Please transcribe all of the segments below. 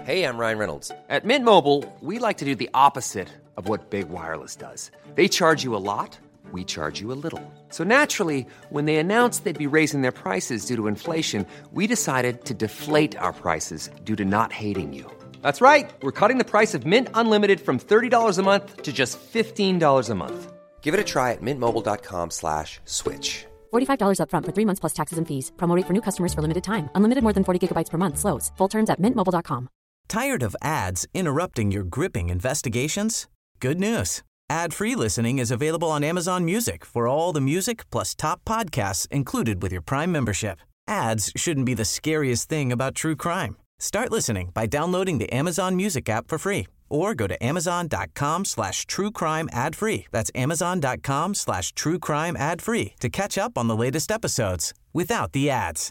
Hey, I'm Ryan Reynolds. At Mint Mobile, we like to do the opposite of what Big Wireless does. They charge you a lot, we charge you a little. So naturally, when they announced they'd be raising their prices due to inflation, we decided to deflate our prices due to not hating you. That's right. We're cutting the price of Mint Unlimited from $30 a month to just $15 a month. Give it a try at mintmobile.com/switch. $45 up front for 3 months plus taxes and fees. Promo rate for new customers for limited time. Unlimited more than 40 gigabytes per month. Slows full terms at mintmobile.com. Tired of ads interrupting your gripping investigations? Good news. Ad-free listening is available on Amazon Music for all the music plus top podcasts included with your Prime membership. Ads shouldn't be the scariest thing about true crime. Start listening by downloading the Amazon Music app for free or go to amazon.com/truecrime ad-free. That's amazon.com/truecrime ad-free to catch up on the latest episodes without the ads.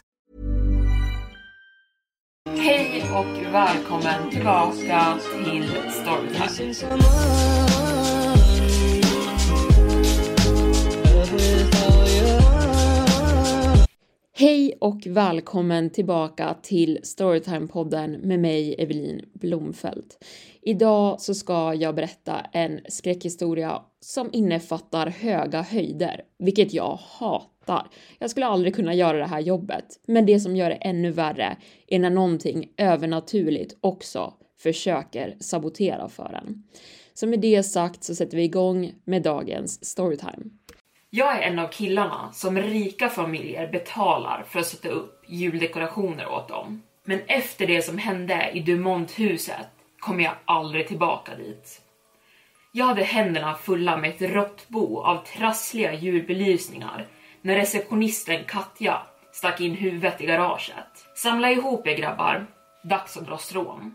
Hej och välkommen tillbaka till Storytime. Hej och välkommen tillbaka till Storytime-podden med mig, Evelin Blomfelt. Idag så ska jag berätta en skräckhistoria som innefattar höga höjder, vilket jag hatar. Jag skulle aldrig kunna göra det här jobbet, men det som gör det ännu värre är när någonting övernaturligt också försöker sabotera för en. Så med det sagt så sätter vi igång med dagens Storytime. Jag är en av killarna som rika familjer betalar för att sätta upp juldekorationer åt dem. Men efter det som hände i Dumont-huset kom jag aldrig tillbaka dit. Jag hade händerna fulla med ett råttbo av trassliga julbelysningar när receptionisten Katja stack in huvudet i garaget. Samla ihop er grabbar, dags att dra strån.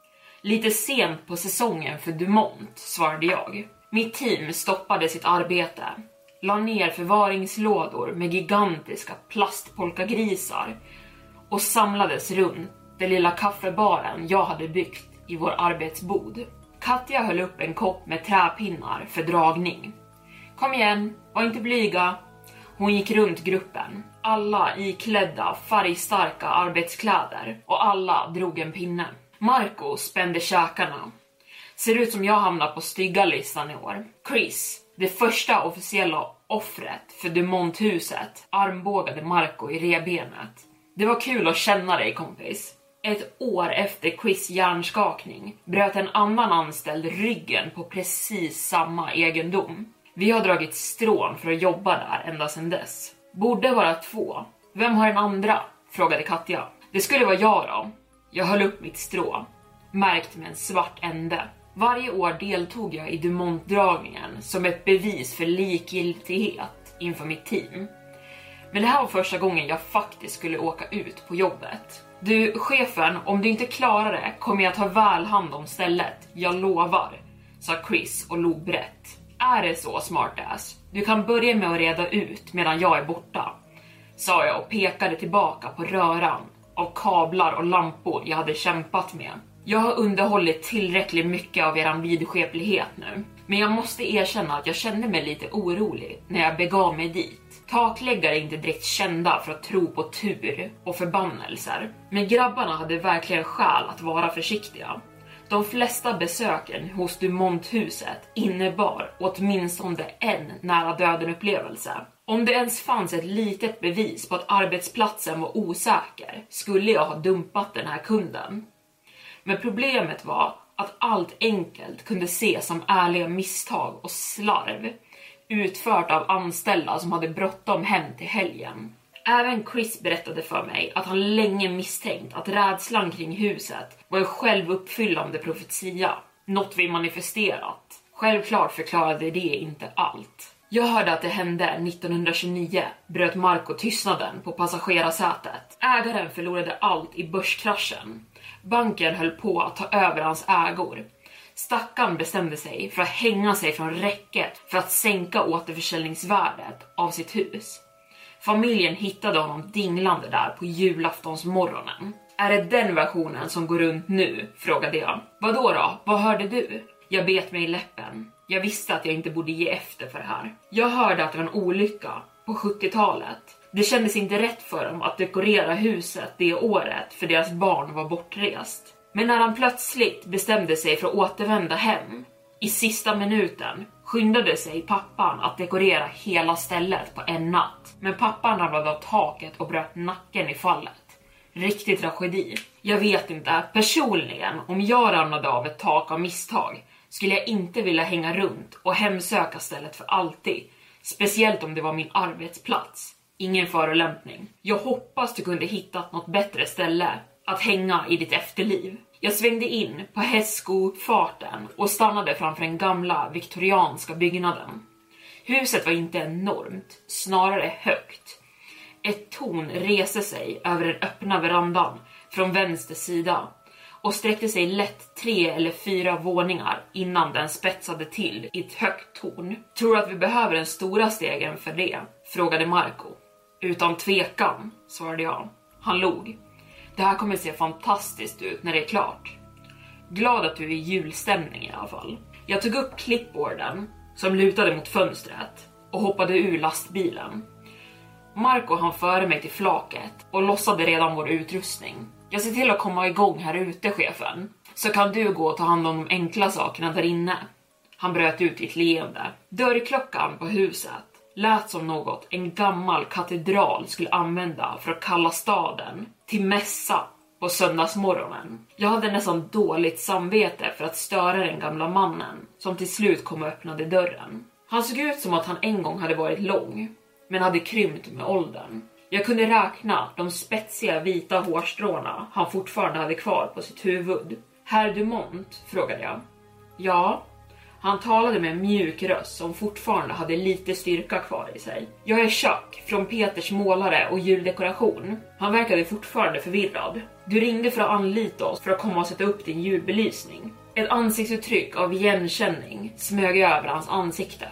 Lite sent på säsongen för Dumont, svarade jag. Mitt team stoppade sitt arbete. La ner förvaringslådor med gigantiska plastpolkagrisar och samlades runt den lilla kaffebaren jag hade byggt i vår arbetsbod. Katja höll upp en kopp med träpinnar för dragning. Kom igen, var inte blyga. Hon gick runt gruppen, alla iklädda färgstarka arbetskläder och alla drog en pinne. Marco spände käkarna. Ser ut som jag hamnar på stygga listan i år. Chris, det första officiella offret för Dumont-huset, armbågade Marco i rebenet. Det var kul att känna dig, kompis. Ett år efter Chris hjärnskakning bröt en annan anställd ryggen på precis samma egendom. Vi har dragit strån för att jobba där ända sedan dess. Borde vara 2. Vem har den andra? Frågade Katja. Det skulle vara jag då. Jag höll upp mitt strå, märkt med en svart ände. Varje år deltog jag i Dumont-dragningen som ett bevis för likgiltighet inför mitt team. Men det här var första gången jag faktiskt skulle åka ut på jobbet. Du, chefen, om du inte klarar det kommer jag ta väl hand om stället. Jag lovar, sa Chris och log brett. Är det så, smartass? Du kan börja med att reda ut medan jag är borta, sa jag och pekade tillbaka på röran av kablar och lampor jag hade kämpat med. Jag har underhållit tillräckligt mycket av eran vidskeplighet nu. Men jag måste erkänna att jag kände mig lite orolig när jag begav mig dit. Takläggare är inte direkt kända för att tro på tur och förbannelser. Men grabbarna hade verkligen skäl att vara försiktiga. De flesta besöken hos Dumont-huset innebar åtminstone en nära döden upplevelse. Om det ens fanns ett litet bevis på att arbetsplatsen var osäker skulle jag ha dumpat den här kunden. Men problemet var att allt enkelt kunde ses som ärliga misstag och slarv utfört av anställda som hade bråttom hem till helgen. Även Chris berättade för mig att han länge misstänkt att rädslan kring huset var en självuppfyllande profetia, något vi manifesterat. Självklart förklarade det inte allt. Jag hörde att det hände 1929, bröt Marco tystnaden på passagerarsätet. Ägaren förlorade allt i börskraschen. Banken höll på att ta över hans ägor. Stackarn bestämde sig för att hänga sig från räcket för att sänka återförsäljningsvärdet av sitt hus. Familjen hittade honom dinglande där på julaftonsmorgonen. Är det den versionen som går runt nu? Frågade jag. Vadå då? Vad hörde du? Jag bet mig i läppen. Jag visste att jag inte borde ge efter för det här. Jag hörde att det var en olycka på 70-talet. Det kändes inte rätt för dem att dekorera huset det året för deras barn var bortrest. Men när han plötsligt bestämde sig för att återvända hem, i sista minuten, skyndade sig pappan att dekorera hela stället på en natt. Men pappan ramlade av taket och bröt nacken i fallet. Riktig tragedi. Jag vet inte, personligen, om jag ramlade av ett tak av misstag skulle jag inte vilja hänga runt och hemsöka stället för alltid. Speciellt om det var min arbetsplats. Ingen förolämpning. Jag hoppas du kunde hitta något bättre ställe att hänga i ditt efterliv. Jag svängde in på hästskofarten och stannade framför den gamla viktorianska byggnaden. Huset var inte enormt, snarare högt. Ett torn reste sig över den öppna verandan från vänster sida och sträckte sig lätt 3 eller 4 våningar innan den spetsade till i ett högt torn. Tror du att vi behöver den stora stegen för det? Frågade Marco. Utan tvekan, svarade jag. Han log. Det här kommer se fantastiskt ut när det är klart. Glad att du är i julstämning i alla fall. Jag tog upp klippborden som lutade mot fönstret och hoppade ur lastbilen. Marco han före mig till flaket och lossade redan vår utrustning. Jag ser till att komma igång här ute, chefen. Så kan du gå och ta hand om de enkla sakerna där inne. Han bröt ut i ett leende. Dörrklockan på huset lät som något en gammal katedral skulle använda för att kalla staden till mässa på söndagsmorgonen. Jag hade nästan dåligt samvete för att störa den gamla mannen som till slut kom och öppnade dörren. Han såg ut som att han en gång hade varit lång, men hade krympt med åldern. Jag kunde räkna de spetsiga vita hårstråna han fortfarande hade kvar på sitt huvud. Herr Dumont, frågade jag. Ja. Han talade med en mjuk röst som fortfarande hade lite styrka kvar i sig. Jag är Chuck från Peters målare och juldekoration. Han verkade fortfarande förvirrad. Du ringde för att anlita oss för att komma och sätta upp din julbelysning. Ett ansiktsuttryck av igenkänning smög över hans ansikte.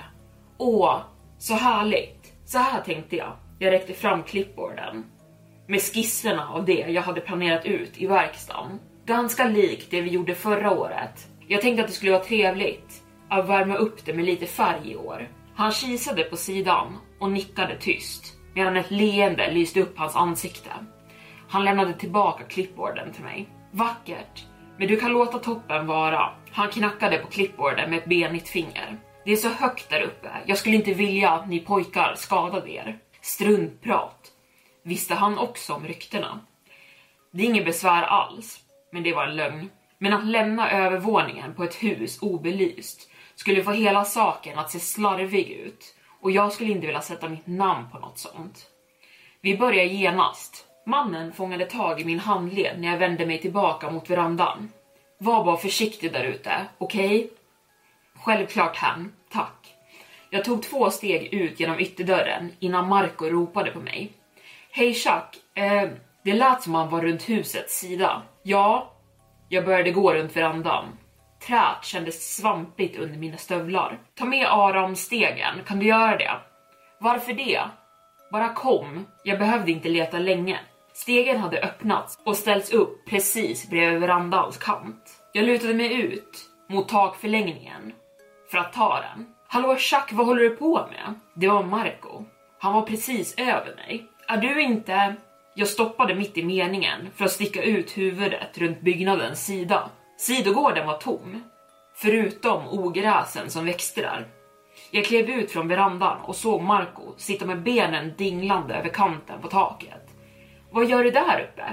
Åh, så härligt. Så här tänkte jag. Jag räckte fram klippborden med skisserna av det jag hade planerat ut i verkstaden. Ganska likt det vi gjorde förra året. Jag tänkte att det skulle vara trevligt att värma upp det med lite färg i år. Han kisade på sidan och nickade tyst medan ett leende lyste upp hans ansikte. Han lämnade tillbaka klippborden till mig. Vackert, men du kan låta toppen vara. Han knackade på klippborden med ett benigt finger. Det är så högt där uppe. Jag skulle inte vilja att ni pojkar skadade er. Struntprat. Visste han också om ryktena? Det är ingen besvär alls, men det var en lögn. Men att lämna övervåningen på ett hus obelyst skulle få hela saken att se slarvig ut. Och jag skulle inte vilja sätta mitt namn på något sånt. Vi börjar genast. Mannen fångade tag i min handled när jag vände mig tillbaka mot verandan. Var bara försiktig där ute, okej? Självklart han, tack. Jag tog 2 steg ut genom ytterdörren innan Marco ropade på mig. Hej Chuck, det lät som han var runt husets sida. Ja, jag började gå runt verandan. Träet kändes svampigt under mina stövlar. Ta med Aram-stegen, kan du göra det? Varför det? Bara kom, jag behövde inte leta länge. Stegen hade öppnats och ställts upp precis bredvid verandans kant. Jag lutade mig ut mot takförlängningen för att ta den. Hallå Chuck, vad håller du på med? Det var Marco. Han var precis över mig. Är du inte... Jag stoppade mitt i meningen för att sticka ut huvudet runt byggnadens sida. Sidogården var tom, förutom ogräsen som växte där. Jag klev ut från verandan och såg Marco sitta med benen dinglande över kanten på taket. Vad gör du där uppe?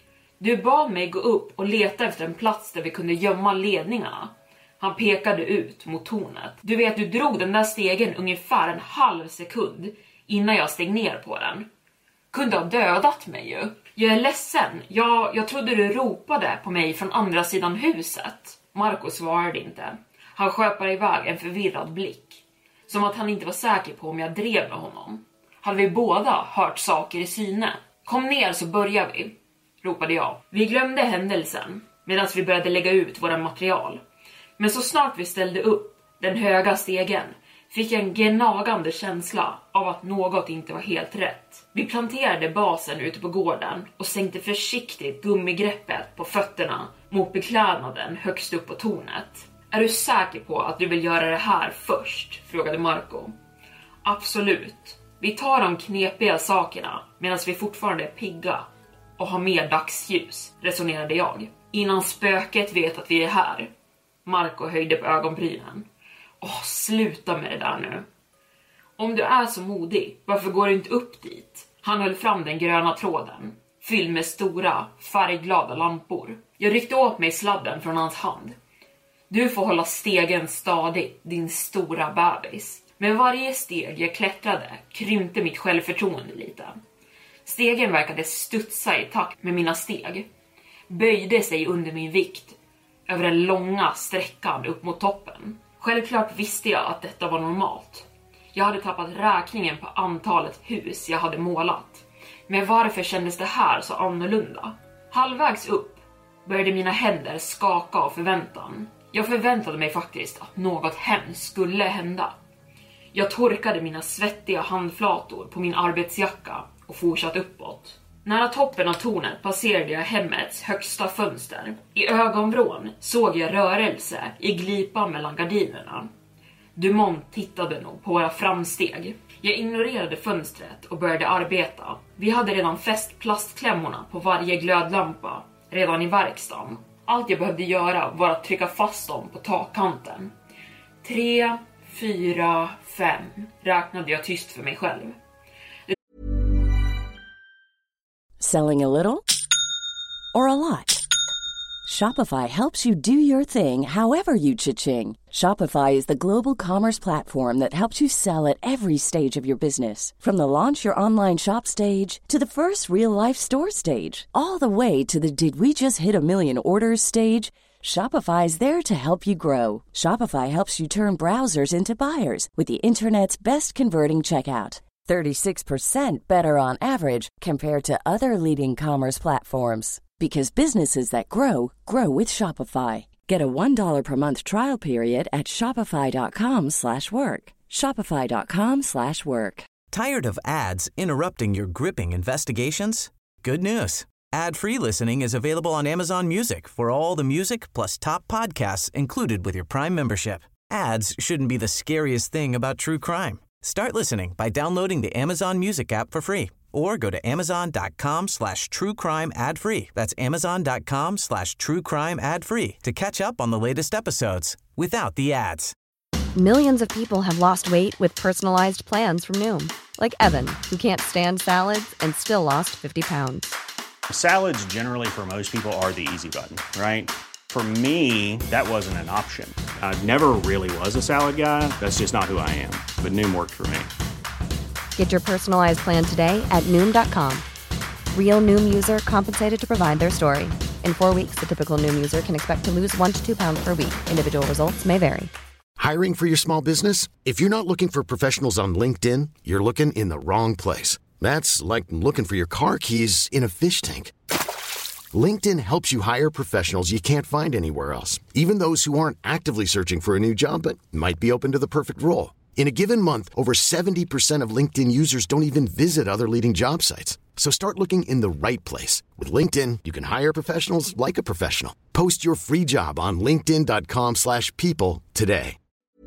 Du bad mig gå upp och leta efter en plats där vi kunde gömma ledningarna. Han pekade ut mot tornet. Du vet, du drog den där stegen ungefär en halv sekund innan jag steg ner på den. Kunde ha dödat mig ju. Jag är ledsen. Jag trodde du ropade på mig från andra sidan huset. Marco svarade inte. Han sköpade iväg en förvirrad blick. Som att han inte var säker på om jag drev med honom. Hade vi båda hört saker i syne? Kom ner så börjar vi, ropade jag. Vi glömde händelsen medan vi började lägga ut våra material. Men så snart vi ställde upp den höga stegen fick jag en gnagande känsla av att något inte var helt rätt. Vi planterade basen ute på gården och sänkte försiktigt gummigreppet på fötterna mot beklädnaden högst upp på tornet. Är du säker på att du vill göra det här först? Frågade Marco. Absolut. Vi tar de knepiga sakerna medan vi fortfarande är pigga och har mer dagsljus, resonerade jag. Innan spöket vet att vi är här. Marco höjde på ögonbrynen. Sluta med det där nu. Om du är så modig, varför går du inte upp dit? Han höll fram den gröna tråden, fylld med stora, färgglada lampor. Jag ryckte åt mig sladden från hans hand. Du får hålla stegen stadigt, din stora bebis. Med varje steg jag klättrade krympte mitt självförtroende lite. Stegen verkade studsa i takt med mina steg. Böjde sig under min vikt över den långa sträckan upp mot toppen. Självklart visste jag att detta var normalt. Jag hade tappat räkningen på antalet hus jag hade målat. Men varför kändes det här så annorlunda? Halvvägs upp började mina händer skaka av förväntan. Jag förväntade mig faktiskt att något hemskt skulle hända. Jag torkade mina svettiga handflator på min arbetsjacka och fortsatte uppåt. Nära toppen av tornet passerade jag hemmets högsta fönster. I ögonvrån såg jag rörelse i glipan mellan gardinerna. Dumont tittade nog på våra framsteg. Jag ignorerade fönstret och började arbeta. Vi hade redan fäst plastklämmorna på varje glödlampa, redan i verkstaden. Allt jag behövde göra var att trycka fast dem på takkanten. 3, 4, 5 räknade jag tyst för mig själv. Selling a little or a lot? Shopify helps you do your thing however you cha-ching. Shopify is the global commerce platform that helps you sell at every stage of your business. From the launch your online shop stage to the first real-life store stage, all the way to the did we just hit a million orders stage. Shopify is there to help you grow. Shopify helps you turn browsers into buyers with the internet's best converting checkout. 36% better on average compared to other leading commerce platforms. Because businesses that grow, grow with Shopify. Get a $1 per month trial period at shopify.com/work. Shopify.com/work. Tired of ads interrupting your gripping investigations? Good news. Ad-free listening is available on Amazon Music for all the music plus top podcasts included with your Prime membership. Ads shouldn't be the scariest thing about true crime. Start listening by downloading the Amazon Music app for free or go to amazon.com/truecrime ad-free. That's amazon.com/truecrime ad-free to catch up on the latest episodes without the ads. Millions of people have lost weight with personalized plans from Noom. Like Evan, who can't stand salads and still lost 50 pounds. Salads generally for most people are the easy button, right? For me, that wasn't an option. I never really was a salad guy. That's just not who I am. But Noom worked for me. Get your personalized plan today at Noom.com. Real Noom user compensated to provide their story. In 4 weeks, the typical Noom user can expect to lose 1 to 2 pounds per week. Individual results may vary. Hiring for your small business? If you're not looking for professionals on LinkedIn, you're looking in the wrong place. That's like looking for your car keys in a fish tank. LinkedIn helps you hire professionals you can't find anywhere else, even those who aren't actively searching for a new job but might be open to the perfect role. In a given month, over 70% of LinkedIn users don't even visit other leading job sites. So start looking in the right place. With LinkedIn, you can hire professionals like a professional. Post your free job on linkedin.com/people today.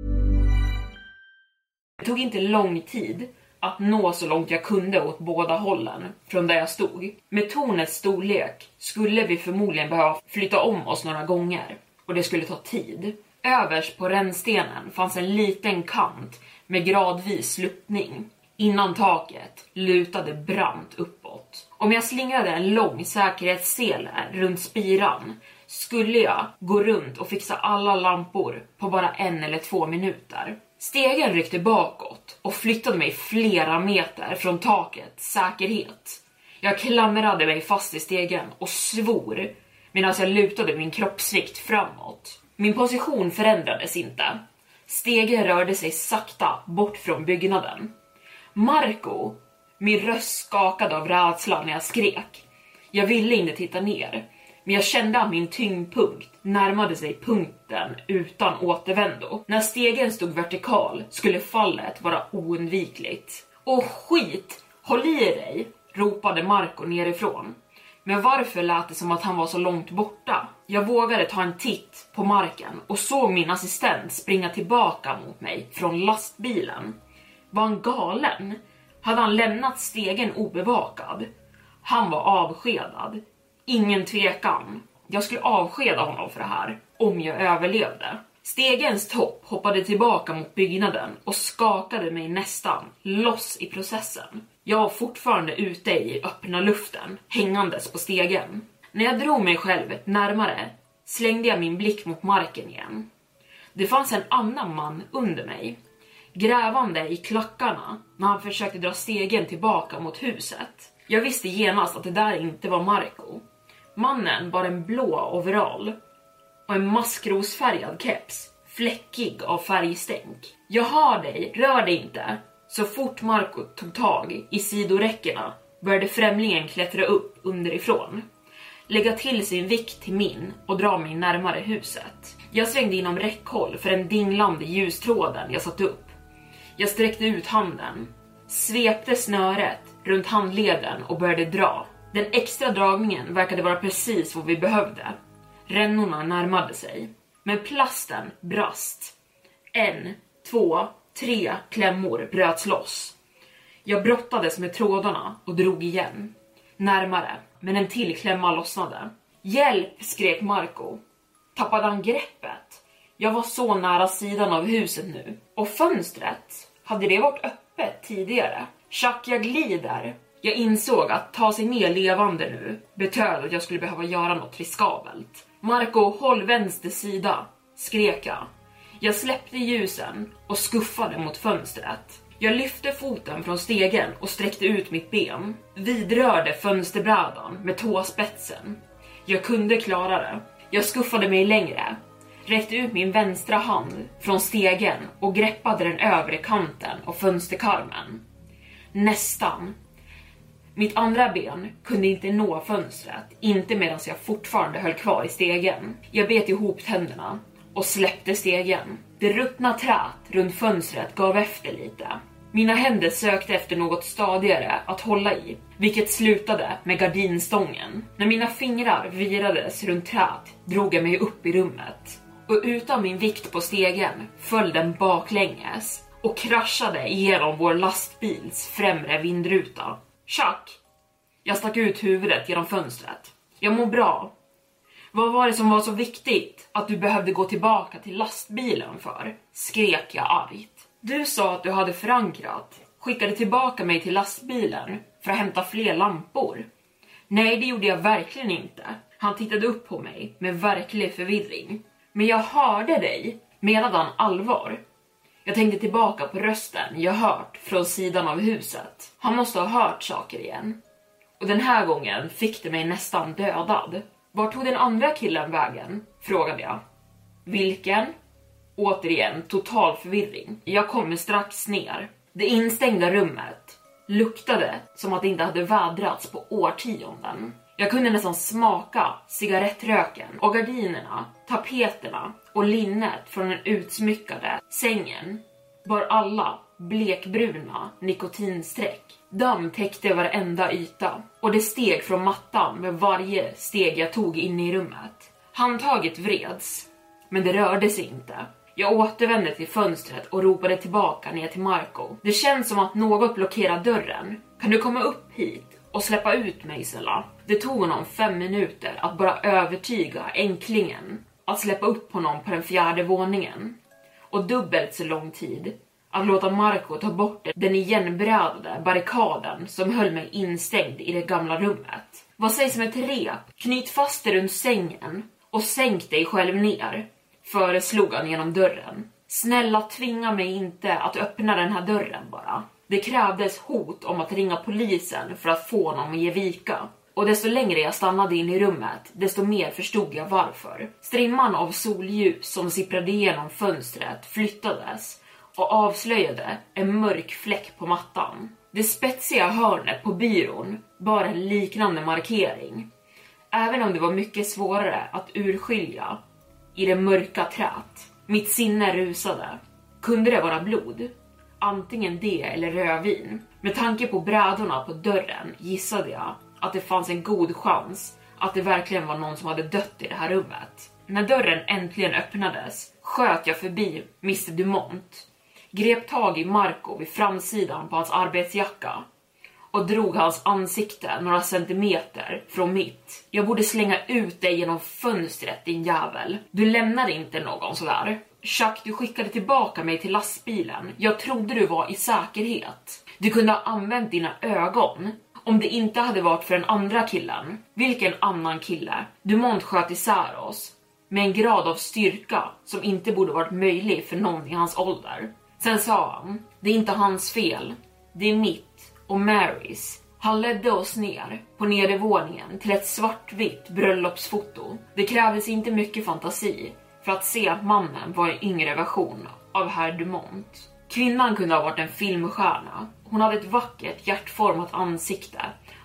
Det tog inte lång tid att nå så långt jag kunde åt båda hållen från där jag stod. Med tornets storlek skulle vi förmodligen behöva flytta om oss några gånger och det skulle ta tid. Överst på rännstenen fanns en liten kant med gradvis sluttning. Innan taket lutade brant uppåt. Om jag slingrade en lång säkerhetssele runt spiran skulle jag gå runt och fixa alla lampor på bara 1 eller 2 minuter. Stegen ryckte bakåt och flyttade mig flera meter från takets säkerhet. Jag klamrade mig fast i stegen och svor medan jag lutade min kroppsvikt framåt. Min position förändrades inte. Stegen rörde sig sakta bort från byggnaden. Marco, min röst skakade av rädsla när jag skrek. Jag ville inte titta ner, men jag kände att min tyngdpunkt närmade sig punkten utan återvändo. När stegen stod vertikal skulle fallet vara oundvikligt. Åh skit, håll i dig, ropade Marco nerifrån. Men varför lät det som att han var så långt borta? Jag vågade ta en titt på marken och såg min assistent springa tillbaka mot mig från lastbilen. Var han galen? Hade han lämnat stegen obevakad? Han var avskedad. Ingen tvekan. Jag skulle avskeda honom för det här, om jag överlevde. Stegens topp hoppade tillbaka mot byggnaden och skakade mig nästan loss i processen. Jag var fortfarande ute i öppna luften, hängandes på stegen. När jag drog mig själv närmare slängde jag min blick mot marken igen. Det fanns en annan man under mig, grävande i klackarna när han försökte dra stegen tillbaka mot huset. Jag visste genast att det där inte var Marco. Mannen bar en blå overall och en maskrosfärgad keps, fläckig av färgstänk. Jag har dig, rör dig inte. Så fort Marco tog tag i sidoräckena började främlingen klättra upp underifrån, lägga till sin vikt till min och dra mig närmare huset. Jag svängde inom räckhåll för den dinglande ljustråden jag satt upp. Jag sträckte ut handen, svepte snöret runt handleden och började dra. Den extra dragningen verkade vara precis vad vi behövde. Rännorna närmade sig, men plasten brast. 1, 2, 3 klämmor bröts loss. Jag brottades med trådarna och drog igen. Närmare, men en till klämma lossnade. Hjälp, skrek Marco. Tappade han greppet? Jag var så nära sidan av huset nu. Och fönstret, hade det varit öppet tidigare? Tjack, jag glider. Jag insåg att ta sig ner levande nu betöd att jag skulle behöva göra något riskabelt. Marco, håll vänster sida, skrek jag. Jag släppte ljusen och skuffade mot fönstret. Jag lyfte foten från stegen och sträckte ut mitt ben. Vidrörde fönsterbrädan med tåspetsen. Jag kunde klara det. Jag skuffade mig längre. Räckte ut min vänstra hand från stegen och greppade den övre kanten av fönsterkarmen. Nästan. Mitt andra ben kunde inte nå fönstret, inte medan jag fortfarande höll kvar i stegen. Jag bet ihop tänderna och släppte stegen. Det ruttna trät runt fönstret gav efter lite. Mina händer sökte efter något stadigare att hålla i, vilket slutade med gardinstången. När mina fingrar virades runt trät drog jag mig upp i rummet. Och utan min vikt på stegen föll den baklänges och kraschade igenom vår lastbils främre vindruta. Tjack! Jag stack ut huvudet genom fönstret. Jag mår bra. Vad var det som var så viktigt att du behövde gå tillbaka till lastbilen för? Skrek jag argt. Du sa att du hade förankrat. Skickade tillbaka mig till lastbilen för att hämta fler lampor. Nej, det gjorde jag verkligen inte. Han tittade upp på mig med verklig förvirring. Men jag hörde dig, menade han allvar. Jag tänkte tillbaka på rösten jag hört från sidan av huset. Han måste ha hört saker igen. Och den här gången fick det mig nästan dödad. Var tog den andra killen vägen? Frågade jag. Vilken? Återigen, total förvirring. Jag kommer strax ner. Det instängda rummet luktade som att det inte hade vädrats på årtionden. Jag kunde nästan smaka cigarettröken och gardinerna, tapeterna och linnet från den utsmyckade sängen var alla blekbruna nikotinsträck. Damm täckte varenda yta och det steg från mattan med varje steg jag tog in i rummet. Handtaget vreds, men det rörde sig inte. Jag återvände till fönstret och ropade tillbaka ner till Marco. Det känns som att något blockerar dörren. Kan du komma upp hit och släppa ut mig, Sella? Det tog honom 5 minuter att bara övertyga enklingen att släppa upp honom på den 4:e våningen. Och dubbelt så lång tid att låta Marco ta bort den igenbrädade barrikaden som höll mig instängd i det gamla rummet. Vad sägs om ett rep? Knyt fast det runt sängen och sänk dig själv ner, föreslog han genom dörren. Snälla, tvinga mig inte att öppna den här dörren bara. Det krävdes hot om att ringa polisen för att få honom att ge vika. Och desto längre jag stannade in i rummet, desto mer förstod jag varför. Strimman av solljus som sipprade igenom fönstret flyttades och avslöjade en mörk fläck på mattan. Det spetsiga hörnet på byrån bar en liknande markering. Även om det var mycket svårare att urskilja i det mörka trät. Mitt sinne rusade. Kunde det vara blod? Antingen det eller rödvin. Med tanke på brädorna på dörren gissade jag att det fanns en god chans att det verkligen var någon som hade dött i det här rummet. När dörren äntligen öppnades sköt jag förbi Mr. Dumont. Grep tag i Marco vid framsidan på hans arbetsjacka och drog hans ansikte några centimeter från mitt. Jag borde slänga ut dig genom fönstret, din jävel. Du lämnade inte någon sådär. Chuck, du skickade tillbaka mig till lastbilen. Jag trodde du var i säkerhet. Du kunde ha använt dina ögon. Om det inte hade varit för den andra killen. Vilken annan kille? Dumont sköt isär oss. Med en grad av styrka som inte borde varit möjlig för någon i hans ålder. Sen sa han, det är inte hans fel. Det är mitt och Marys. Han ledde oss ner på nedervåningen till ett svartvitt bröllopsfoto. Det krävdes inte mycket fantasi för att se att mannen var en yngre version av herr Dumont. Kvinnan kunde ha varit en filmstjärna. Hon hade ett vackert hjärtformat ansikte,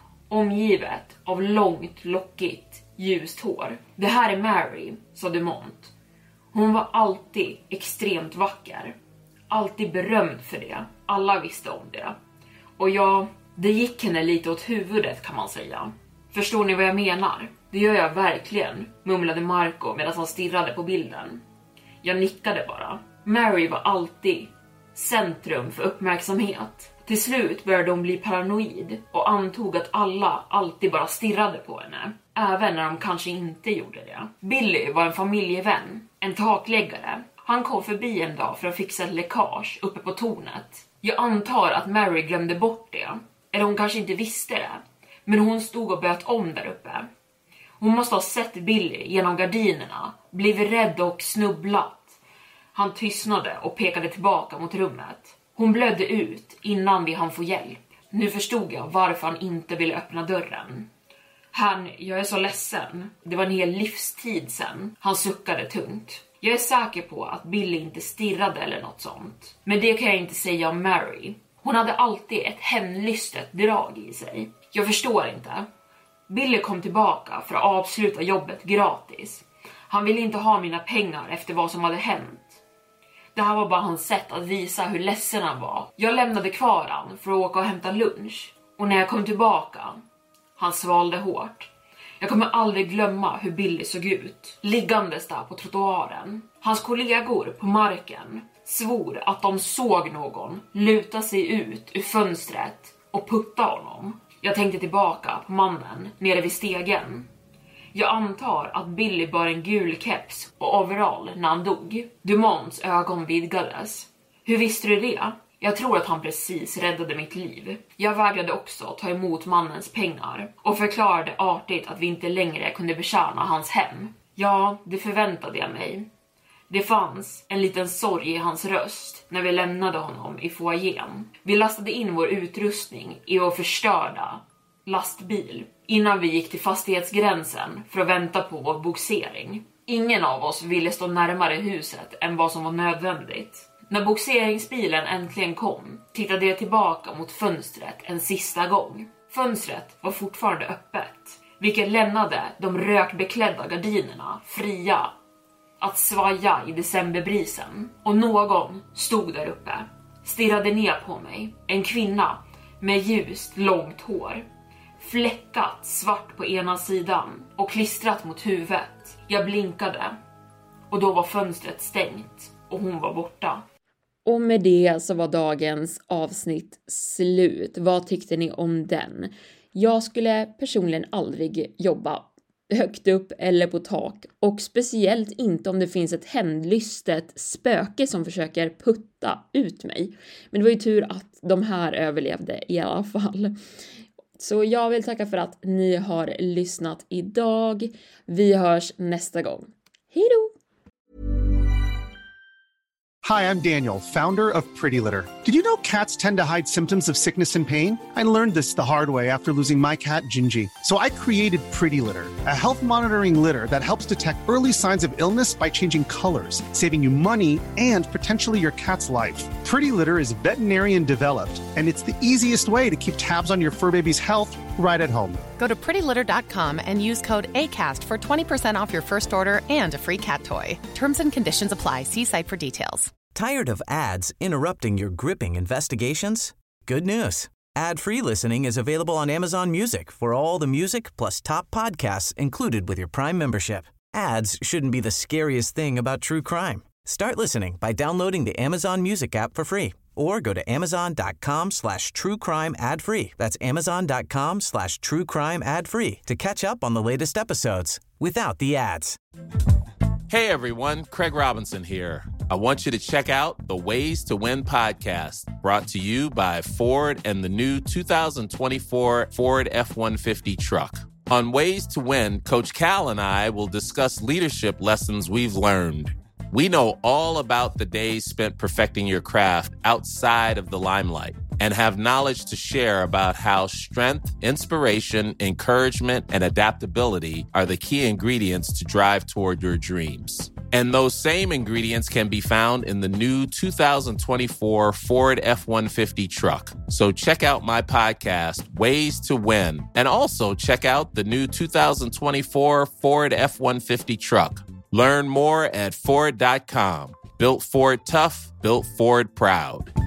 omgivet av långt, lockigt, ljust hår. Det här är Mary, sa Dumont. Hon var alltid extremt vacker. Alltid berömd för det. Alla visste om det. Och ja, det gick henne lite åt huvudet kan man säga. Förstår ni vad jag menar? Det gör jag verkligen, mumlade Marco medan han stirrade på bilden. Jag nickade bara. Mary var alltid centrum för uppmärksamhet. Till slut började hon bli paranoid och antog att alla alltid bara stirrade på henne. Även när de kanske inte gjorde det. Billy var en familjevän, en takläggare. Han kom förbi en dag för att fixa ett läckage uppe på tornet. Jag antar att Mary glömde bort det. Eller hon kanske inte visste det. Men hon stod och böt om där uppe. Hon måste ha sett Billy genom gardinerna, blivit rädd och snubblat. Han tystnade och pekade tillbaka mot rummet. Hon blödde ut innan vi hann få hjälp. Nu förstod jag varför han inte ville öppna dörren. Jag är så ledsen. Det var en hel livstid sen. Han suckade tungt. Jag är säker på att Billy inte stirrade eller något sånt. Men det kan jag inte säga om Mary. Hon hade alltid ett hämndlystet drag i sig. Jag förstår inte. Billy kom tillbaka för att avsluta jobbet gratis. Han ville inte ha mina pengar efter vad som hade hänt. Det här var bara hans sätt att visa hur ledsen han var. Jag lämnade kvar han för att åka och hämta lunch. Och när jag kom tillbaka, han svalde hårt. Jag kommer aldrig glömma hur Billy såg ut, liggandes där på trottoaren. Hans kollegor på marken svor att de såg någon luta sig ut ur fönstret och putta honom. Jag tänkte tillbaka på mannen nere vid stegen. Jag antar att Billy bar en gul keps och overall när han dog. Dumonts ögon vidgades. Hur visste du det? Jag tror att han precis räddade mitt liv. Jag vägrade också ta emot mannens pengar och förklarade artigt att vi inte längre kunde betjäna hans hem. Ja, det förväntade jag mig. Det fanns en liten sorg i hans röst när vi lämnade honom i foajén. Vi lastade in vår utrustning i vår förstörda lastbil innan vi gick till fastighetsgränsen för att vänta på vår bogsering. Ingen av oss ville stå närmare huset än vad som var nödvändigt. När bogseringsbilen äntligen kom tittade jag tillbaka mot fönstret en sista gång. Fönstret var fortfarande öppet, vilket lämnade de rökbeklädda gardinerna fria att svaja i decemberbrisen. Och någon stod där uppe, stirrade ner på mig. En kvinna med ljust långt hår, fläckat svart på ena sidan och klistrat mot huvudet. Jag blinkade och då var fönstret stängt och hon var borta. Och med det så var dagens avsnitt slut. Vad tyckte ni om den? Jag skulle personligen aldrig jobba högt upp eller på tak. Och speciellt inte om det finns ett hämndlystet spöke som försöker putta ut mig. Men det var ju tur att de här överlevde i alla fall. Så jag vill tacka för att ni har lyssnat idag. Vi hörs nästa gång. Hej då! Hi, I'm Daniel, founder of Pretty Litter. Did you know cats tend to hide symptoms of sickness and pain? I learned this the hard way after losing my cat, Gingy. So I created Pretty Litter, a health monitoring litter that helps detect early signs of illness by changing colors, saving you money and potentially your cat's life. Pretty Litter is veterinarian developed, and it's the easiest way to keep tabs on your fur baby's health right at home. Go to prettylitter.com and use code ACAST for 20% off your first order and a free cat toy. Terms and conditions apply. See site for details. Tired of ads interrupting your gripping investigations? Good news. Ad-free listening is available on Amazon Music for all the music plus top podcasts included with your Prime membership. Ads shouldn't be the scariest thing about true crime. Start listening by downloading the Amazon Music app for free Or go to amazon.com/truecrime ad-free. That's amazon.com/truecrime ad-free to catch up on the latest episodes without the ads. Hey everyone, Craig Robinson here. I want you to check out the Ways to Win podcast, brought to you by Ford and the new 2024 Ford F-150 truck. On Ways to Win, Coach Cal and I will discuss leadership lessons we've learned. We know all about the days spent perfecting your craft outside of the limelight and have knowledge to share about how strength, inspiration, encouragement, and adaptability are the key ingredients to drive toward your dreams. And those same ingredients can be found in the new 2024 Ford F-150 truck. So check out my podcast, Ways to Win, and also check out the new 2024 Ford F-150 truck. Learn more at Ford.com. Built Ford tough, built Ford proud.